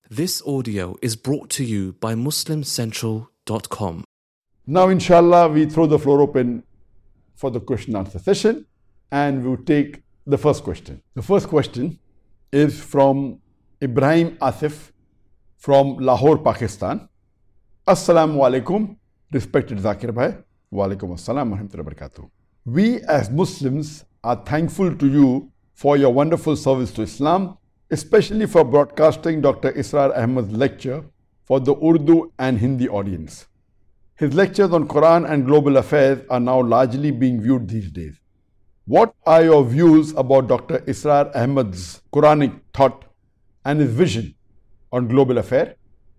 This audio is brought to you by MuslimCentral.com. Now, inshallah, we throw the floor open for the question answer session and we'll take the first question. The first question is from Ibrahim Asif from Lahore, Pakistan. Assalamu alaikum, respected Zakir Bhai. Wa alaikum assalam wa rahmatullahi wa barakatuh. We as Muslims are thankful to you for your wonderful service to Islam, especially for broadcasting Dr. Israr Ahmad's lecture for the Urdu and Hindi audience. His lectures on Quran and global affairs are now largely being viewed these days. What are your views about Dr. Israr Ahmad's Quranic thought and his vision on global affairs?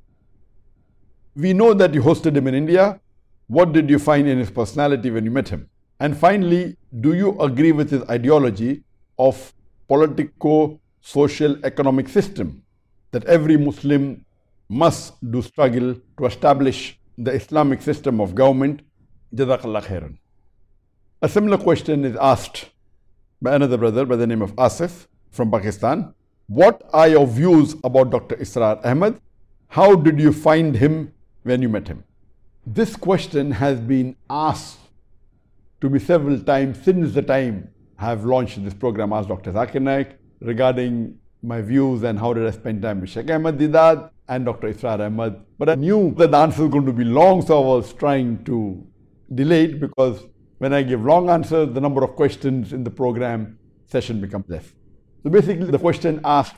We know that you hosted him in India. What did you find in his personality when you met him? And finally, do you agree with his ideology of politico-social economic system that every Muslim must do struggle to establish the Islamic system of government? Jazakallah khairan. A similar question is asked by another brother by the name of Asif from Pakistan. What are your views about Dr. Israr Ahmad? How did you find him when you met him? This question has been asked to me several times since the time I have launched this program, Ask Dr. Zakir Naik, regarding my views and how did I spend time with Sheikh Ahmad Deedat and Dr. Israr Ahmad. But I knew that the answer was going to be long, so I was trying to delay it, because when I give long answers, the number of questions in the program session becomes less. So basically, the question asked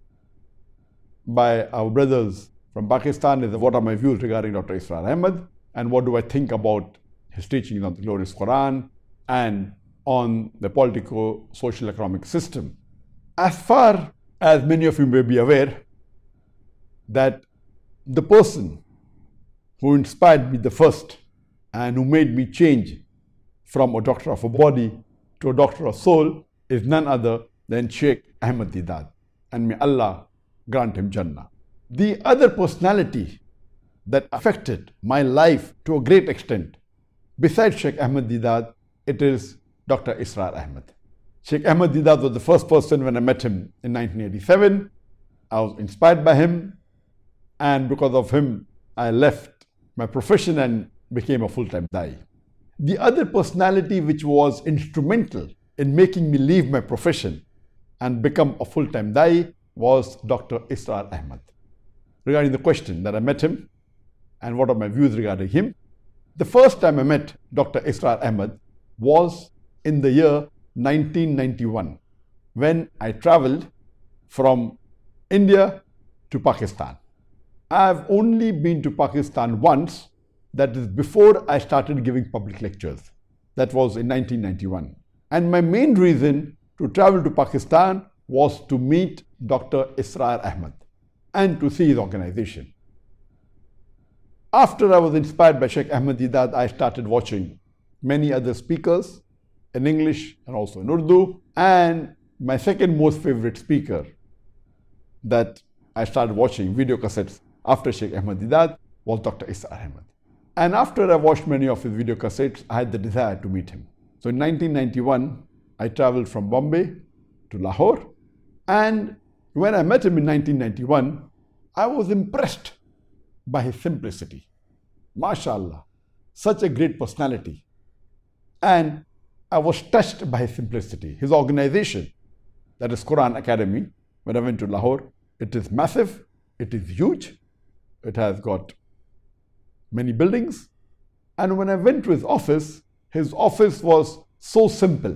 by our brothers from Pakistan is, what are my views regarding Dr. Israr Ahmad and what do I think about his teachings on the glorious Quran and on the political, social, economic system. As far as many of you may be aware, that the person who inspired me the first and who made me change from a doctor of a body to a doctor of soul is none other than Sheikh Ahmad Deedat, and may Allah grant him Jannah. The other personality that affected my life to a great extent, besides Sheikh Ahmad Deedat, it is Dr. Israr Ahmad. Sheikh Ahmad Deedat was the first person when I met him in 1987. I was inspired by him, and because of him, I left my profession and became a full-time Dai. The other personality which was instrumental in making me leave my profession and become a full-time Dai was Dr. Israr Ahmad. Regarding the question that I met him and what are my views regarding him, the first time I met Dr. Israr Ahmad was in the year 1991, when I traveled from India to Pakistan. I've only been to Pakistan once, that is before I started giving public lectures. That was in 1991. And my main reason to travel to Pakistan was to meet Dr. Israr Ahmad and to see his organization. After I was inspired by Sheikh Ahmad Deedat, I started watching many other speakers in English and also in Urdu. And my second most favorite speaker that I started watching video cassettes after Sheikh Ahmad Deedat was Dr. Israr Ahmad. And after I watched many of his video cassettes, I had the desire to meet him. So in 1991, I traveled from Bombay to Lahore. And when I met him in 1991, I was impressed by his simplicity. MashaAllah, such a great personality. And I was touched by his simplicity. His organization, that is Quran Academy, when I went to Lahore, it is massive, it is huge, it has got many buildings. And when I went to his office was so simple.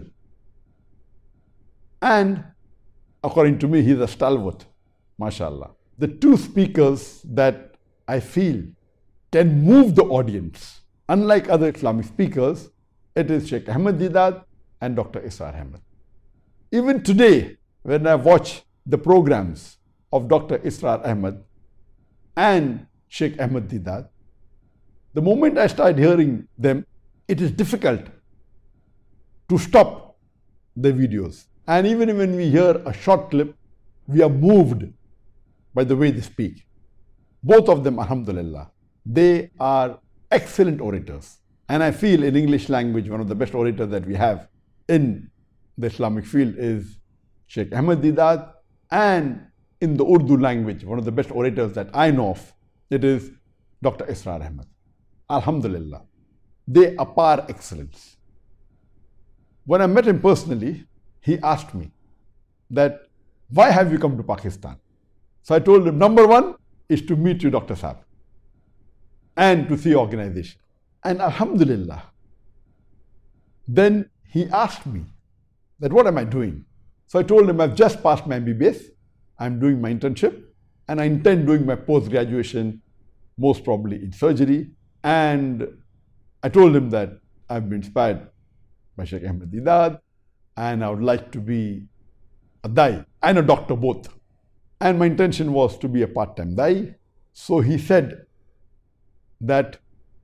And according to me, he's a stalwart, mashallah. The two speakers that I feel can move the audience, unlike other Islamic speakers, it is Sheikh Ahmad Deedat and Dr. Israr Ahmad. Even today, when I watch the programs of Dr. Israr Ahmad and Sheikh Ahmad Deedat, the moment I start hearing them, it is difficult to stop the videos. And even when we hear a short clip, we are moved by the way they speak. Both of them, alhamdulillah, they are excellent orators. And I feel in English language, one of the best orators that we have in the Islamic field is Sheikh Ahmad Deedat, and in the Urdu language, one of the best orators that I know of, it is Dr. Israr Ahmed. Alhamdulillah. They are par excellence. When I met him personally, he asked me that, why have you come to Pakistan? So I told him, number one is to meet you, Dr. Saab, and to see organization. And Alhamdulillah. Then he asked me that, what am I doing? So I told him, I've just passed my MBBS. I'm doing my internship and I intend doing my post-graduation, most probably in surgery. And I told him that I've been inspired by Sheikh Ahmed Deedat and I would like to be a Dai and a doctor both. And my intention was to be a part-time Dai. So he said that,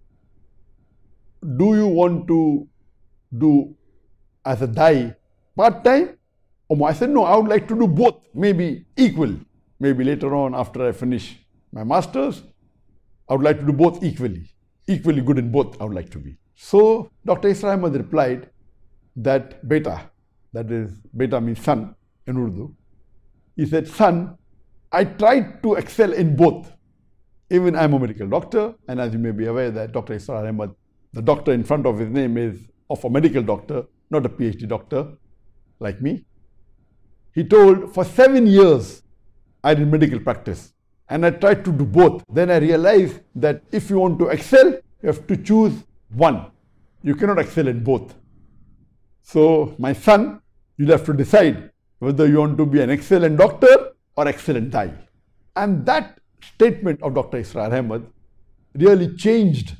do you want to do as a Dai part-time? I said, no, I would like to do both, maybe equal. Maybe later on after I finish my master's, I would like to do both equally. Equally good in both I would like to be. So Dr. Israr Ahmed replied that beta, that is, beta means son in Urdu. He said, son, I tried to excel in both. Even I'm a medical doctor, and as you may be aware that Dr. Israr Ahmed, the doctor in front of his name is of a medical doctor, not a PhD doctor like me. He told, for 7 years, I did medical practice and I tried to do both. Then I realized that if you want to excel, you have to choose one. You cannot excel in both. So, my son, you'll have to decide whether you want to be an excellent doctor or excellent Dai. And that statement of Dr. Israr Ahmed really changed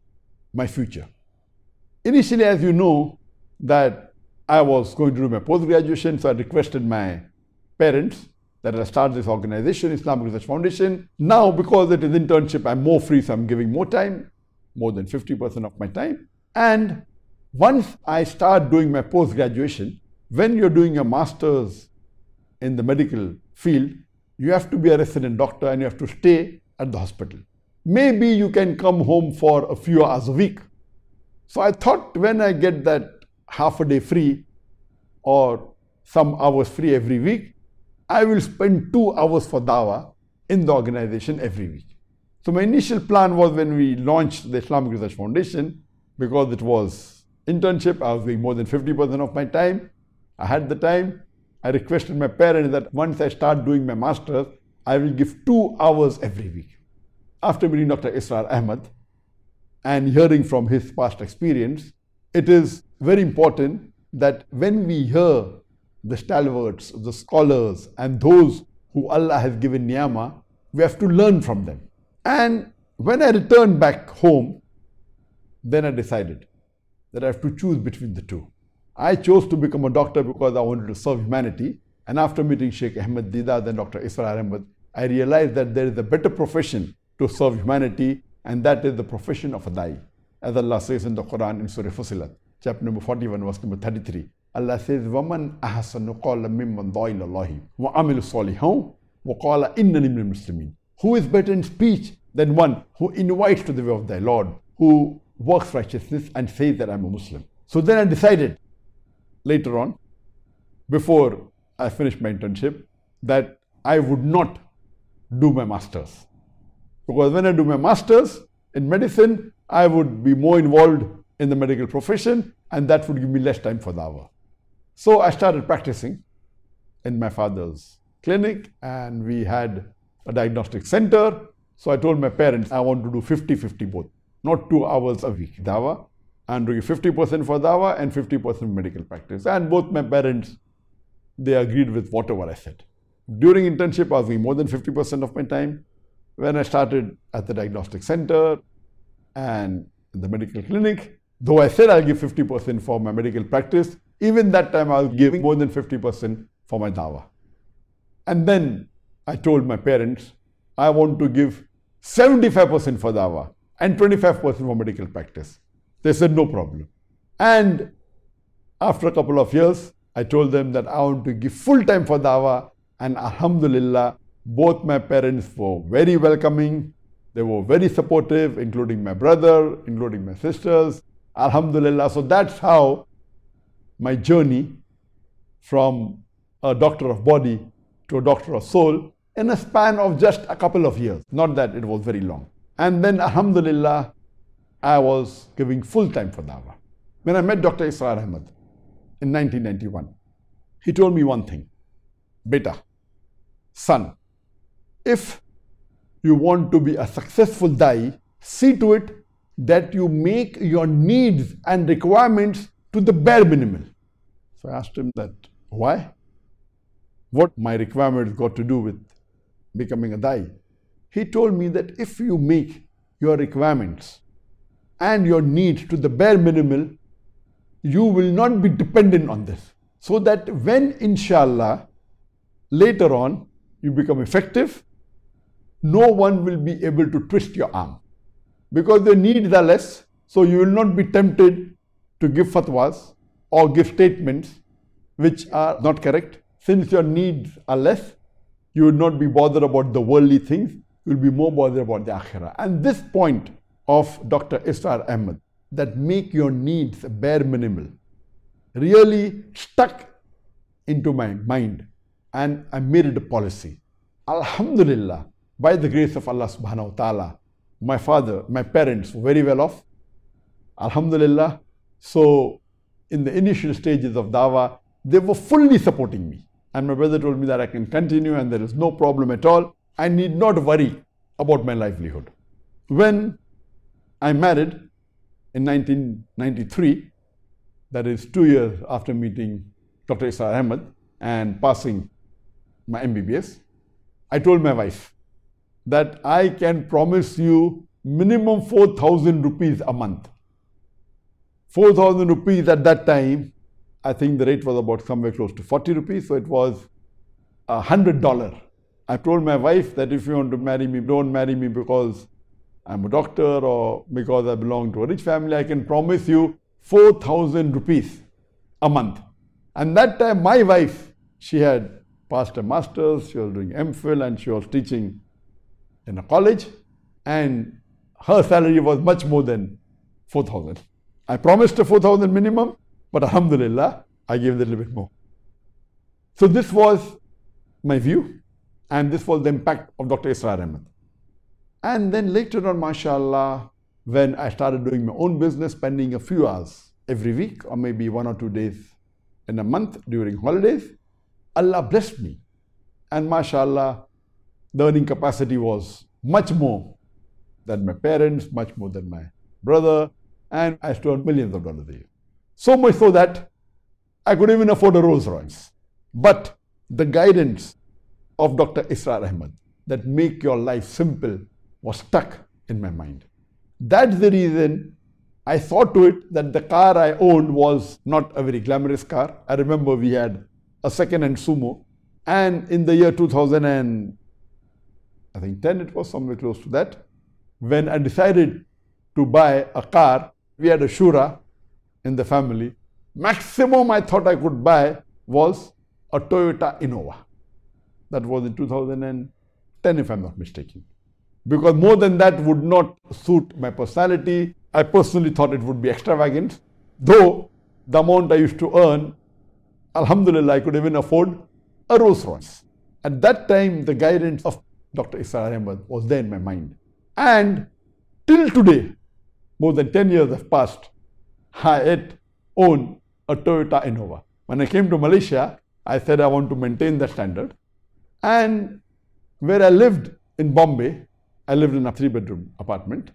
my future. Initially, as you know, that I was going to do my post-graduation, so I requested my parents that I start this organization, Islamic Research Foundation. Now, because it is internship, I'm more free, so I'm giving more time, more than 50% of my time. And once I start doing my post-graduation, when you're doing a master's in the medical field, you have to be a resident doctor and you have to stay at the hospital. Maybe you can come home for a few hours a week. So I thought, when I get that half a day free or some hours free every week, I will spend 2 hours for Dawah in the organization every week. So my initial plan was, when we launched the Islamic Research Foundation, because it was internship, I was doing more than 50% of my time. I had the time. I requested my parents that once I start doing my master's, I will give 2 hours every week. After meeting Dr. Israr Ahmed and hearing from his past experience, it is very important that when we hear the stalwarts, the scholars, and those who Allah has given niyama, we have to learn from them. And when I returned back home, then I decided that I have to choose between the two. I chose to become a doctor because I wanted to serve humanity. And after meeting Sheikh Ahmed Deedat and Dr. Israr Ahmed, I realized that there is a better profession to serve humanity, and that is the profession of a Dai. As Allah says in the Quran in Surah Fussilat, chapter number 41, verse number 33, Allah says, وَمَنْ أَحْسَنُ قَالَ مِمَّنْ دَعَا إِلَى اللَّهِ وَعَمِلَ صَالِحًا وَقَالَ إِنَّنِي مِنَ الْمُسْلِمِينَ. Who is better in speech than one who invites to the way of thy Lord, who works righteousness and says that I'm a Muslim? So then I decided later on, before I finished my internship, that I would not do my master's. Because when I do my master's in medicine, I would be more involved in the medical profession, and that would give me less time for Dawah. So I started practicing in my father's clinic, and we had a diagnostic center. So I told my parents, I want to do 50-50 both, not 2 hours a week Dawah, and doing 50% for Dawah and 50% medical practice. And both my parents, they agreed with whatever I said. During internship, I was doing more than 50% of my time. When I started at the diagnostic center and the medical clinic, though I said I'll give 50% for my medical practice, even that time I was giving more than 50% for my Dawah. And then I told my parents, I want to give 75% for Dawah and 25% for medical practice. They said, no problem. And after a couple of years, I told them that I want to give full time for Dawah, and Alhamdulillah, both my parents were very welcoming. They were very supportive, including my brother, including my sisters. Alhamdulillah. So that's how my journey from a doctor of body to a doctor of soul in a span of just a couple of years. Not that it was very long. And then, alhamdulillah, I was giving full time for dawah. When I met Dr. Israr Ahmad in 1991, he told me one thing. Beta, son, if you want to be a successful da'i, see to it that you make your needs and requirements to the bare minimum. So I asked him that, why? What my requirements got to do with becoming a da'i? He told me that if you make your requirements and your needs to the bare minimum, you will not be dependent on this. So that when, inshallah, later on, you become effective, no one will be able to twist your arm. Because your needs are less, so you will not be tempted to give fatwas or give statements which are not correct. Since your needs are less, you will not be bothered about the worldly things, you will be more bothered about the akhirah. And this point of Dr. Israr Ahmad, that make your needs bare minimal, really stuck into my mind, and I made it a policy. Alhamdulillah, by the grace of Allah subhanahu wa ta'ala, my parents were very well off. Alhamdulillah. So in the initial stages of dawah, they were fully supporting me. And my brother told me that I can continue and there is no problem at all. I need not worry about my livelihood. When I married in 1993, that is 2 years after meeting Dr. Israr Ahmad and passing my MBBS, I told my wife that I can promise you minimum 4,000 rupees a month. 4,000 rupees at that time, I think the rate was about somewhere close to 40 rupees, so it was $100. I told my wife that if you want to marry me, don't marry me because I'm a doctor or because I belong to a rich family. I can promise you 4,000 rupees a month. And that time my wife, she had passed a master's, she was doing MPhil and she was teaching in a college, and her salary was much more than 4,000. I promised her 4,000 minimum, but alhamdulillah, I gave a little bit more. So this was my view, and this was the impact of Dr. Israr Ahmad. And then later on, mashallah, when I started doing my own business, spending a few hours every week or maybe 1 or 2 days in a month during holidays, Allah blessed me. And mashallah, the earning capacity was much more than my parents, much more than my brother, and I used to earn millions of dollars a year. So much so that I could even afford a Rolls Royce. But the guidance of Dr. Israr Ahmad, that make your life simple, was stuck in my mind. That's the reason I saw to it that the car I owned was not a very glamorous car. I remember we had a second-hand Sumo, and in the year 2010, it was somewhere close to that, when I decided to buy a car, we had a Shura in the family. Maximum I thought I could buy was a Toyota Innova. That was in 2010, if I'm not mistaken. Because more than that would not suit my personality. I personally thought it would be extravagant. Though the amount I used to earn, alhamdulillah, I could even afford a Rolls Royce. At that time, the guidance of Dr. Israr Ahmad was there in my mind. And till today, more than 10 years have passed, I yet own a Toyota Innova. When I came to Malaysia, I said I want to maintain that standard. And where I lived in Bombay, I lived in a 3-bedroom apartment.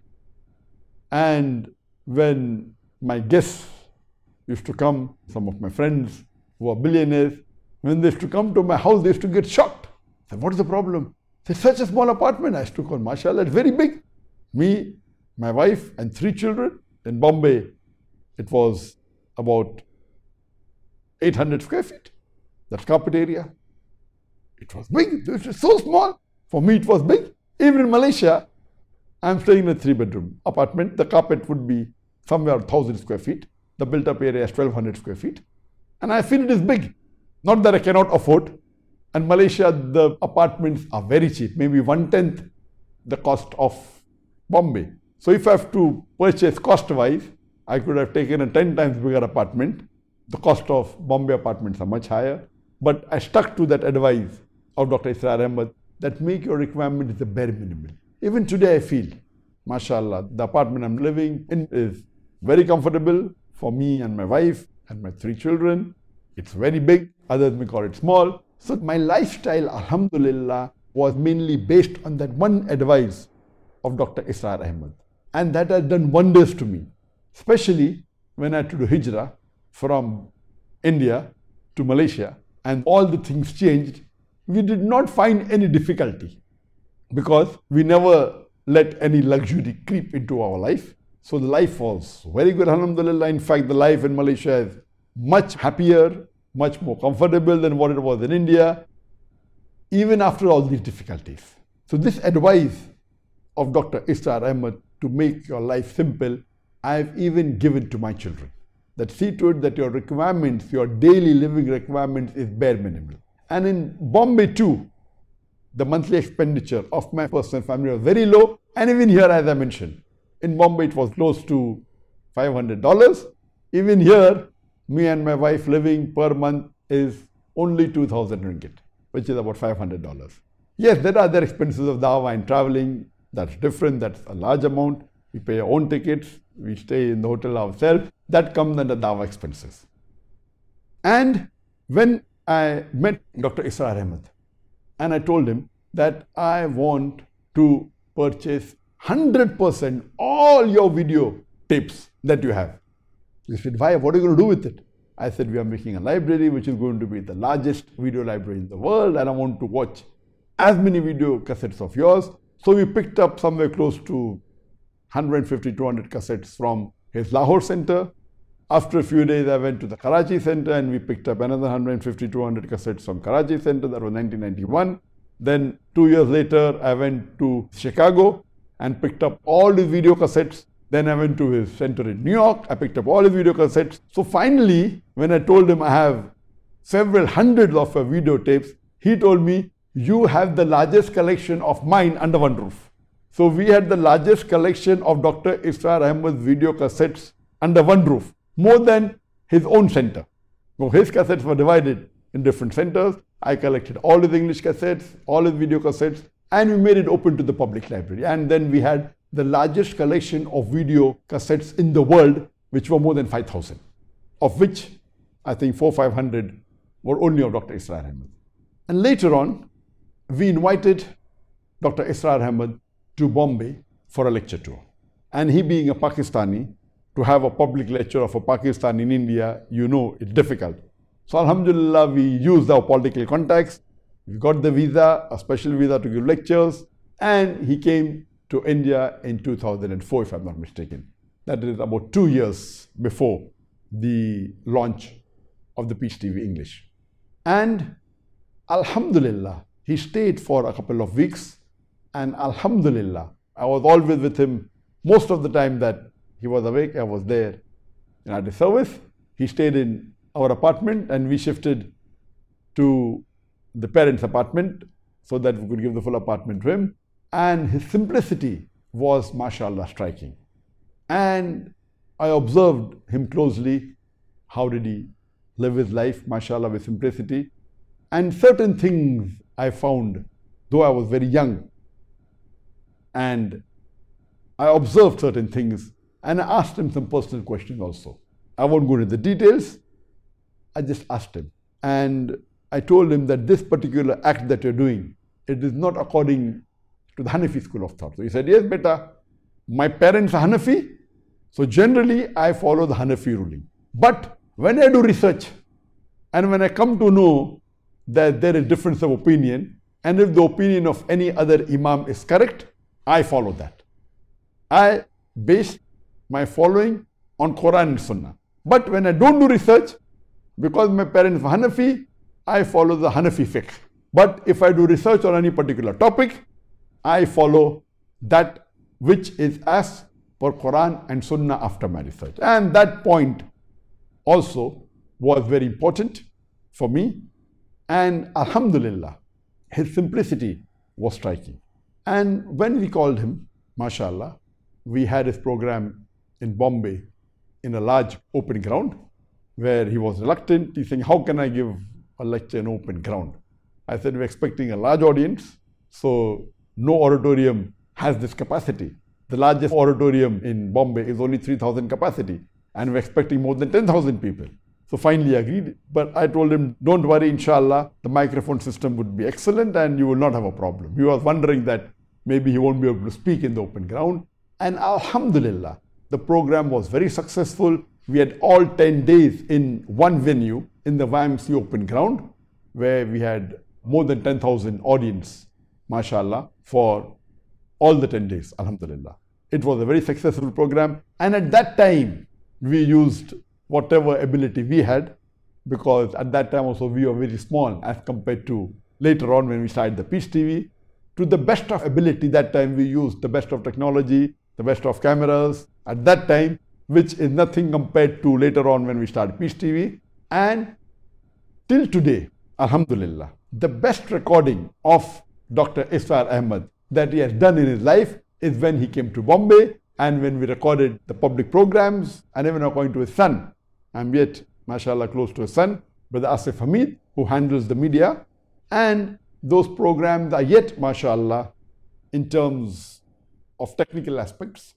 And when my guests used to come, some of my friends who are billionaires, when they used to come to my house, they used to get shocked. I said, what is the problem? It's such a small apartment. I used to call, mashallah, it's very big. Me, my wife, and 3 children. In Bombay, it was about 800 square feet. That carpet area. It was big. It was so small. For me, it was big. Even in Malaysia, I'm staying in a 3-bedroom apartment. The carpet would be somewhere 1,000 square feet. The built-up area is 1,200 square feet. And I feel it is big. Not that I cannot afford. And Malaysia, the apartments are very cheap. Maybe 1/10 the cost of Bombay. So if I have to purchase cost-wise, I could have taken a 10 times bigger apartment. The cost of Bombay apartments are much higher. But I stuck to that advice of Dr. Israr Ahmad that make your requirements the bare minimum. Even today I feel, mashallah, the apartment I'm living in is very comfortable for me and my wife and my 3 children. It's very big, others may call it small. So my lifestyle, alhamdulillah, was mainly based on that one advice of Dr. Israr Ahmad. And that has done wonders to me, especially when I had to do hijrah from India to Malaysia and all the things changed. We did not find any difficulty because we never let any luxury creep into our life. So the life was very good, alhamdulillah. In fact, the life in Malaysia is much happier, much more comfortable than what it was in India, even after all these difficulties. So this advice of Dr. Israr Ahmad to make your life simple, I have even given to my children. That see to it that your requirements, your daily living requirements is bare minimum. And in Bombay too, the monthly expenditure of my personal family was very low. And even here, as I mentioned, in Bombay it was close to $500. Even here, me and my wife living per month is only 2,000 ringgit, which is about $500. Yes, there are other expenses of dawah and traveling. That's different. That's a large amount. We pay our own tickets. We stay in the hotel ourselves. That comes under dawah expenses. And when I met Dr. Israr Ahmad and I told him that I want to purchase 100% all your video tapes that you have. He said, why? What are you going to do with it? I said, we are making a library which is going to be the largest video library in the world, and I want to watch as many video cassettes of yours. So we picked up somewhere close to 150, 200 cassettes from his Lahore center. After a few days, I went to the Karachi center and we picked up another 150, 200 cassettes from Karachi center. That was 1991. Then 2 years later, I went to Chicago and picked up all his video cassettes. Then I went to his center in New York. I picked up all his video cassettes. So finally, when I told him I have several hundreds of videotapes, he told me, you have the largest collection of mine under one roof. So we had the largest collection of Dr. Israr Ahmad's video cassettes under one roof, more than his own center. So his cassettes were divided in different centers. I collected all his English cassettes, all his video cassettes, and we made it open to the public library. And then we had the largest collection of video cassettes in the world, which were more than 5,000, of which I think 400-500 were only of Dr. Israr Ahmad. And later on, we invited Dr. Israr Ahmad to Bombay for a lecture tour. And he being a Pakistani, to have a public lecture of a Pakistani in India, you know, it's difficult. So alhamdulillah, we used our political contacts. We got the visa, a special visa to give lectures, and he came to India in 2004, if I'm not mistaken. That is about 2 years before the launch of the Peace TV English. And alhamdulillah, he stayed for a couple of weeks, and alhamdulillah, I was always with him. Most of the time that he was awake, I was there at his service. He stayed in our apartment and we shifted to the parents' apartment so that we could give the full apartment to him. And his simplicity was, mashallah, striking. And I observed him closely. How did he live his life, mashallah, with simplicity? And certain things I found, though I was very young, and I observed certain things, and I asked him some personal questions also. I won't go into the details. I just asked him. And I told him that this particular act that you're doing, it is not according to the Hanafi school of thought. So he said, yes, beta, my parents are Hanafi, so generally I follow the Hanafi ruling. But when I do research, and when I come to know that there is difference of opinion, and if the opinion of any other imam is correct, I follow that. I base my following on Quran and Sunnah. But when I don't do research, because my parents are Hanafi, I follow the Hanafi fiqh. But if I do research on any particular topic, I follow that which is as per Quran and Sunnah after my research. And that point also was very important for me. And alhamdulillah, his simplicity was striking. And when we called him, mashallah, we had his program in Bombay in a large open ground where he was reluctant. He's saying, how can I give a lecture in open ground? I said, we're expecting a large audience. So no auditorium has this capacity. The largest auditorium in Bombay is only 3,000 capacity, and we're expecting more than 10,000 people. So finally agreed, but I told him, don't worry, inshallah, the microphone system would be excellent and you will not have a problem. He was wondering that maybe he won't be able to speak in the open ground. And alhamdulillah, the program was very successful. We had all 10 days in one venue in the YMCA open ground, where we had more than 10,000 audience, mashallah, for all the 10 days, alhamdulillah. It was a very successful program. And at that time, we used whatever ability we had, because at that time also we were very small as compared to later on when we started the Peace TV. To the best of ability, that time we used the best of technology, the best of cameras at that time, which is nothing compared to later on when we started Peace TV. And till today, alhamdulillah, the best recording of Dr. Israr Ahmad that he has done in his life is when he came to Bombay and when we recorded the public programs, and even according to his son. I'm yet, mashallah, close to his son, Brother Asif Hamid, who handles the media. And those programs are yet, mashallah, in terms of technical aspects.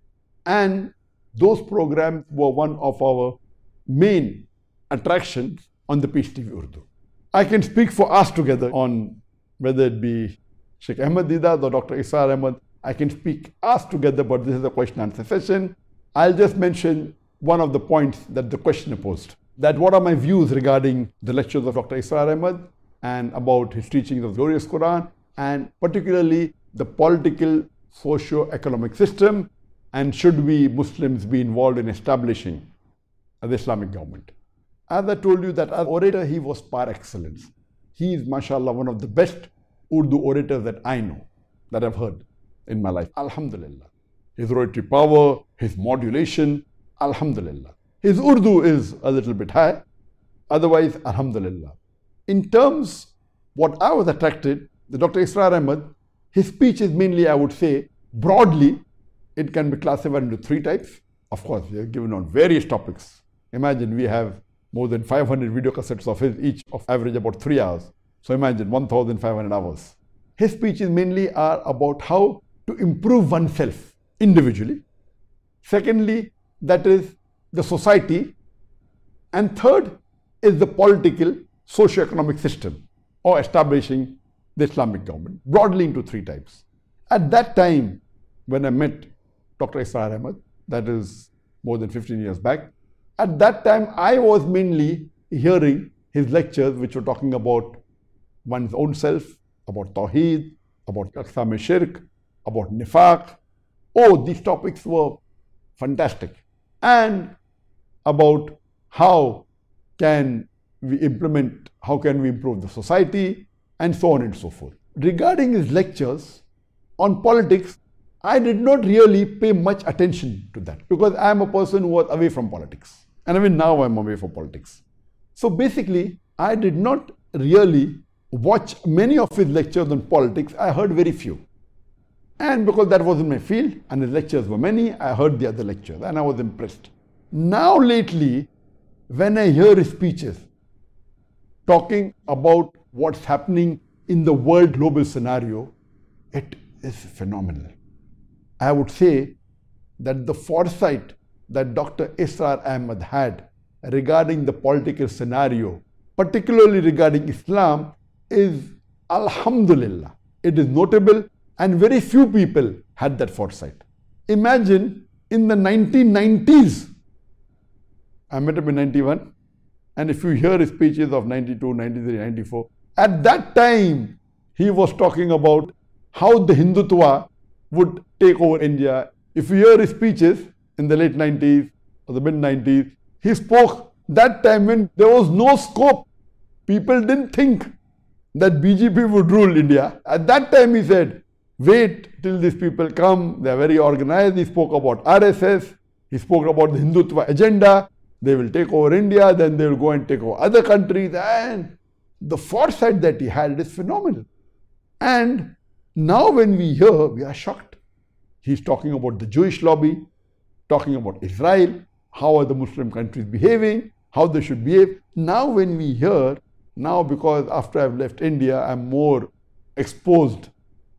And those programs were one of our main attractions on the Peace TV Urdu. I can speak for us together on whether it be Sheikh Ahmed Deedat or Dr. Israr Ahmad. I can speak us together, but this is a question and answer session. I'll just mention one of the points that the questioner posed. That what are my views regarding the lectures of Dr. Israr Ahmad and about his teachings of the glorious Quran, and particularly the political, socio-economic system, and should we Muslims be involved in establishing the Islamic government. As I told you that as orator, he was par excellence. He is, mashallah, one of the best Urdu orators that I know, that I've heard in my life. Alhamdulillah. His oratory power, his modulation, alhamdulillah. His Urdu is a little bit high. Otherwise, alhamdulillah. In terms, what I was attracted, the Dr. Israr Ahmad, his speech is mainly, I would say, broadly, it can be classified into three types. Of course, we have given on various topics. Imagine we have more than 500 video cassettes of his, each of average about 3 hours. So imagine 1,500 hours. His speeches mainly are about how to improve oneself individually. Secondly, that is the society. And third is the political, socio-economic system, or establishing the Islamic government, broadly into three types. At that time, when I met Dr. Israr Ahmad, that is more than 15 years back, at that time I was mainly hearing his lectures which were talking about one's own self, about Tawheed, about Aqsam-e-Shirk, about Nifaq. Oh, these topics were fantastic. And about how can we implement, how can we improve the society, and so on and so forth. Regarding his lectures on politics, I did not really pay much attention to that because I am a person who was away from politics. And even now I am away from politics. So basically, I did not really watch many of his lectures on politics. I heard very few. And because that wasn't my field and his lectures were many, I heard the other lectures and I was impressed. Now lately, when I hear his speeches talking about what's happening in the world global scenario, it is phenomenal. I would say that the foresight that Dr. Israr Ahmad had regarding the political scenario, particularly regarding Islam, is alhamdulillah. It is notable and very few people had that foresight. Imagine in the 1990s, I met him in 91, and if you hear his speeches of 92, 93, 94, at that time he was talking about how the Hindutva would take over India. If you hear his speeches in the late 90s or the mid 90s, he spoke that time when there was no scope. People didn't think that BJP would rule India. At that time he said, wait till these people come, they are very organized. He spoke about RSS, he spoke about the Hindutva agenda, they will take over India, then they will go and take over other countries, and the foresight that he had is phenomenal. And now when we hear, we are shocked. He's talking about the Jewish lobby, talking about Israel, how are the Muslim countries behaving, how they should behave. Now when we hear, now because after I've left India, I'm more exposed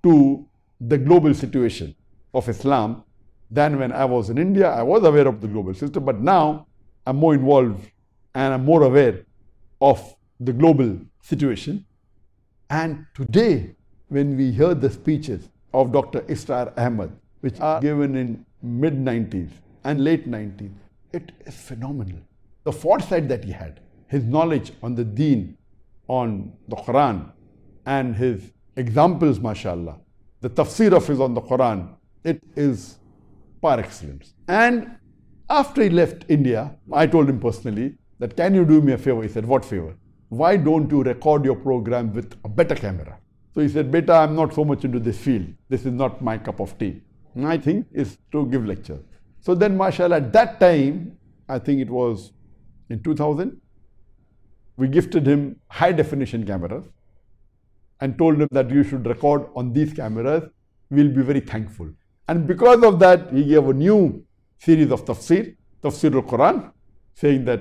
to the global situation of Islam than when I was in India. I was aware of the global system, but now I'm more involved and I'm more aware of the global situation. And today, when we heard the speeches of Dr. Israr Ahmad, which are given in mid-90s and late 90s, it is phenomenal. The foresight that he had, his knowledge on the deen, on the Quran, and his examples, mashallah, the tafsir of his on the Quran, it is par excellence. And after he left India, I told him personally that, can you do me a favor? He said, what favor? Why don't you record your program with a better camera? So he said, beta, I'm not so much into this field. This is not my cup of tea. My thing is to give lectures. So then, mashallah, at that time, I think it was in 2000, we gifted him high definition cameras and told him that you should record on these cameras. We'll be very thankful. And because of that, he gave a new series of Tafsir al-Quran, saying that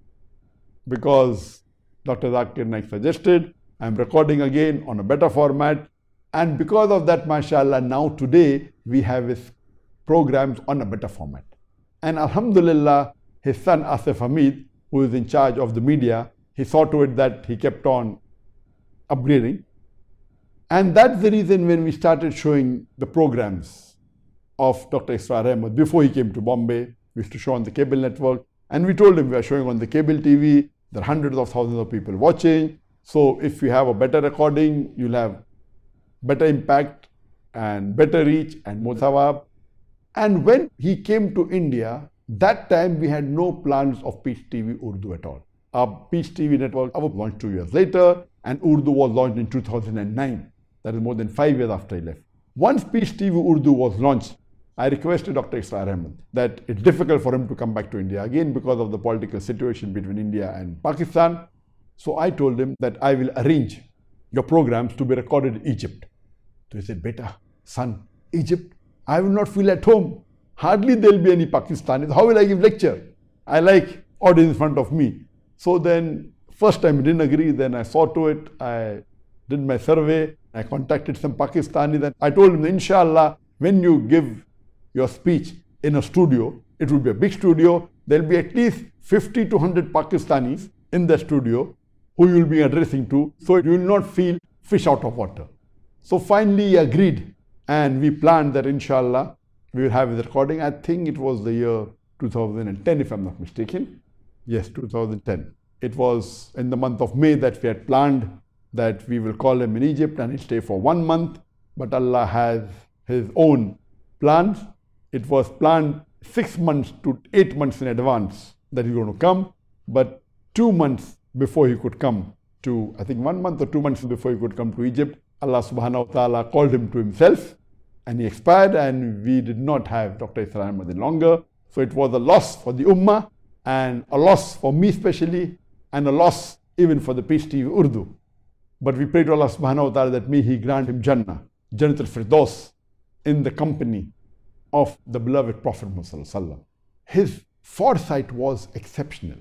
because Dr. Zakir Naik suggested, I'm recording again on a better format. And because of that, mashallah, now today we have his programs on a better format. And alhamdulillah, his son Asif Hamid, who is in charge of the media, he saw to it that he kept on upgrading. And that's the reason when we started showing the programs of Dr. Israr Ahmad, before he came to Bombay, we used to show on the cable network. And we told him we are showing on the cable TV, there are hundreds of thousands of people watching. So if you have a better recording, you'll have better impact and better reach and more thawab. And when he came to India, that time we had no plans of Peace TV Urdu at all. Our Peace TV network was launched 2 years later, and Urdu was launched in 2009. That is more than 5 years after he left. Once Peace TV Urdu was launched, I requested Dr. Israr Ahmad that it's difficult for him to come back to India again because of the political situation between India and Pakistan. So I told him that I will arrange your programs to be recorded in Egypt. So he said, beta, son, Egypt, I will not feel at home. Hardly there will be any Pakistanis. How will I give lecture? I like audience in front of me. So then, first time he didn't agree. Then I saw to it. I did my survey. I contacted some Pakistanis. And I told him, inshallah, when you give your speech in a studio, it will be a big studio. There will be at least 50 to 100 Pakistanis in the studio who you will be addressing to. So you will not feel fish out of water. So finally he agreed. And we planned that, inshallah, we will have his recording. I think it was the year 2010, if I'm not mistaken. Yes, 2010. It was in the month of May that we had planned that we will call him in Egypt and he'll stay for 1 month. But Allah has his own plans. It was planned 6 months to 8 months in advance that he's going to come. But 2 months before he could come to, I think 1 month or 2 months before he could come to Egypt, Allah subhanahu wa ta'ala called him to himself and he expired, and we did not have Dr. Israr Ahmad any longer. So it was a loss for the Ummah and a loss for me especially, and a loss even for the Peace TV Urdu. But we pray to Allah subhanahu wa ta'ala that may He grant him Jannah, Jannat al-Firdaus, in the company of the beloved Prophet Muhammad. His foresight was exceptional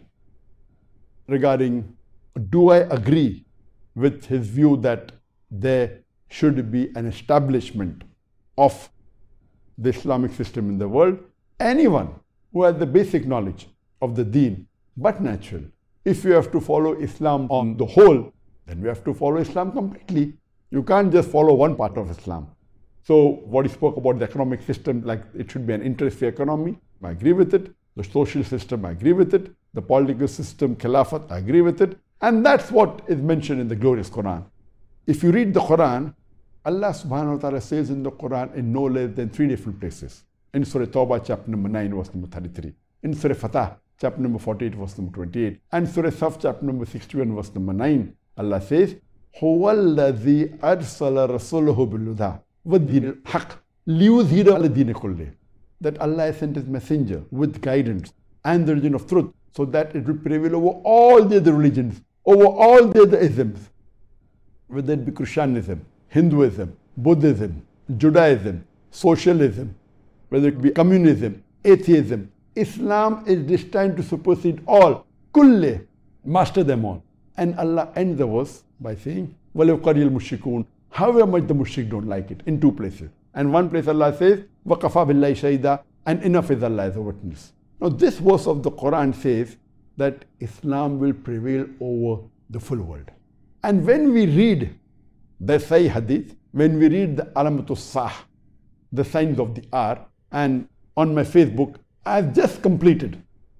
regarding, do I agree with his view that there should be an establishment of the Islamic system in the world? Anyone who has the basic knowledge of the deen, but natural. If you have to follow Islam on the whole, then we have to follow Islam completely. You can't just follow one part of Islam. So what he spoke about the economic system, like it should be an interest-free economy, I agree with it. The social system, I agree with it. The political system, Khilafat, I agree with it. And that's what is mentioned in the glorious Quran. If you read the Quran, Allah subhanahu wa ta'ala says in the Quran in no less than 3 different places. In Surah Tawbah, chapter number 9, verse number 33. In Surah Fatah, chapter number 48, verse number 28. And Surah Saf, chapter number 61, verse number 9. Allah says, هُوَ الَّذِي أَرْسَلَ رَسُولَهُ بِالْهُدَى وَالدِّينِ الْحَقِّ لِيُظْهِرَهُ عَلَى الدِّينِ كُلِّهِ. That Allah has sent His messenger with guidance and the religion of truth, so that it will prevail over all the other religions, over all the other isms, whether it be Christianism, Hinduism, Buddhism, Judaism, socialism, whether it be communism, atheism. Islam is destined to supersede all, kulle, master them all. And Allah ends the verse by saying, وَلَوْ قَرِيَ الْمُشْرِكُونَ however much the mushrik don't like it, in two places. And one place Allah says, وَقَفَى بِاللَّهِ شَهِيدًا, and enough is Allah as a witness. Now this verse of the Quran says that Islam will prevail over the full world. And when we read the Sahih Hadith, when we read the Alamatus Sah, the signs of the hour, and on my Facebook, I've just completed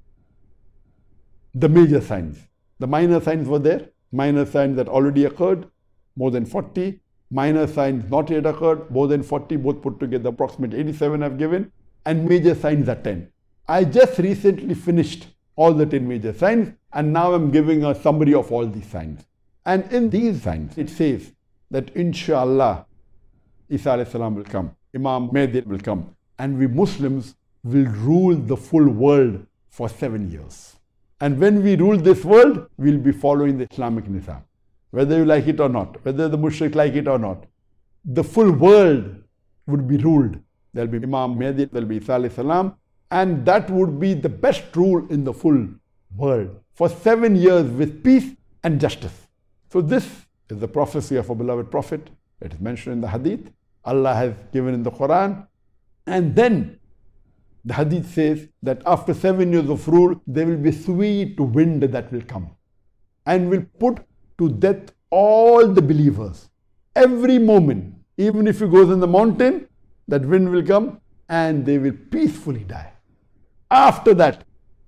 the major signs. The minor signs were there, minor signs that already occurred, more than 40, minor signs not yet occurred, more than 40, both put together, approximately 87 I've given, and major signs are 10. I just recently finished all the 10 major signs, and now I'm giving a summary of all these signs. And in these signs, it says that inshallah, Isa alayhi salam will come, Imam Mahdi will come, and we Muslims will rule the full world for 7 years. And when we rule this world, we'll be following the Islamic Nizam. Whether you like it or not, whether the mushrik like it or not, the full world would be ruled. There'll be Imam Mahdi, there'll be Isa alayhi salam, and that would be the best rule in the full world for 7 years with peace and justice. So this is the prophecy of a beloved prophet. It is mentioned in the Hadith. Allah has given in the Quran. And then the Hadith says that after 7 years of rule, there will be sweet wind that will come and will put to death all the believers. Every moment, even if he goes in the mountain, that wind will come and they will peacefully die. After that,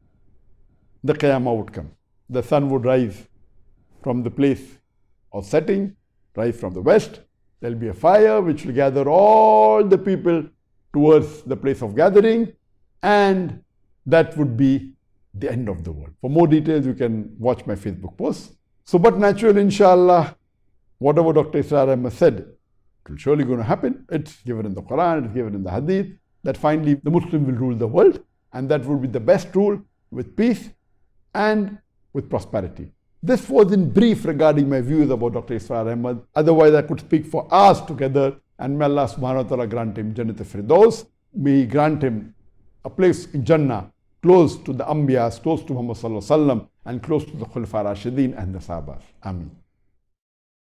the Qiyamah would come. The sun would rise from the place of setting, rise from the west. There will be a fire which will gather all the people towards the place of gathering, and that would be the end of the world. For more details, you can watch my Facebook post. So, but naturally, inshallah, whatever Dr. Israr Ahmad said, it will surely going to happen. It's given in the Quran, it's given in the Hadith, that finally the Muslim will rule the world, and that will be the best rule with peace and with prosperity. This was in brief regarding my views about Dr. Israr Ahmad. Otherwise, I could speak for hours together, and may Allah subhanahu wa ta'ala grant him Jannat al-Firdaus. May He grant him a place in Jannah close to the Anbiyas, close to Muhammad sallallahu alaihi wasallam, and close to the Khulafa Rashidin and the Sahabas. Ameen.